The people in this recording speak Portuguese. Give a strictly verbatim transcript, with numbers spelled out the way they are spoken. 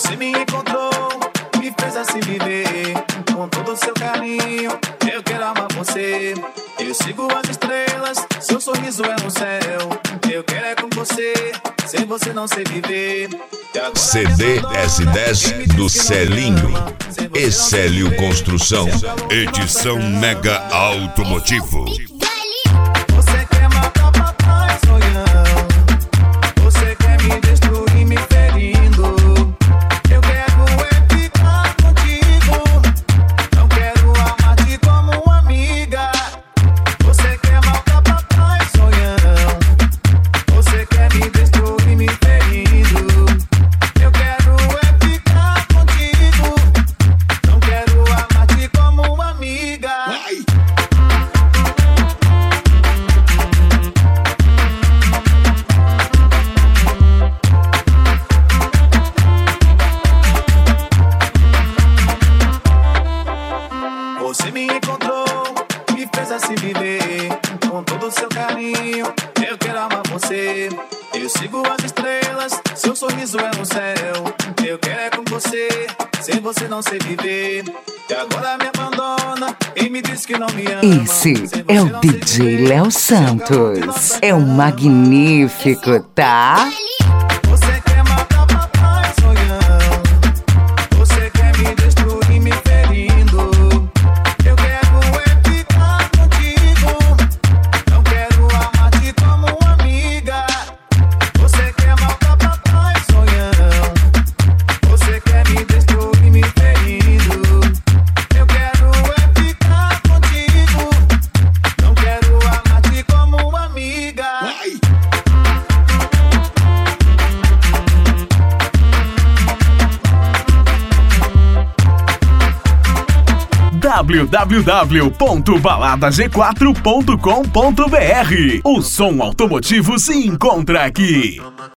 Você me encontrou, me fez assim viver. Com todo o seu carinho, eu quero amar você. Eu sigo as estrelas, seu sorriso é no céu. Eu quero é com você, sem você não sei viver. C D S dez do Celinho e Célio Construção, edição Mega Automotivo. Você quer matar papai sonhando, você quer me destruir me ferindo. Eu quero é ficar contigo, não quero amar-te como uma amiga. Você quer matar papai sonhando, você quer me destruir me ferindo. Eu quero é ficar contigo, não quero amar-te como uma amiga. Você me encontrou, me fez assim viver. Com todo o seu carinho, eu quero amar você. Eu sigo as estrelas, seu sorriso é no céu. Eu quero é com você, sem você não sei viver. E agora me abandona e me diz que não me ama. Esse é o D J Léo Santos. É um magnífico, tá? Você quer matar papai sonhando, você quer me destruir me ferindo. Eu quero é ficar contigo, não quero amar-te como uma amiga. Você quer matar papai sonhando, você quer me destruir me ferindo. Eu quero é ficar contigo, não quero amar-te como uma amiga. w w w ponto balada g quatro ponto com ponto b r. O som automotivo se encontra aqui.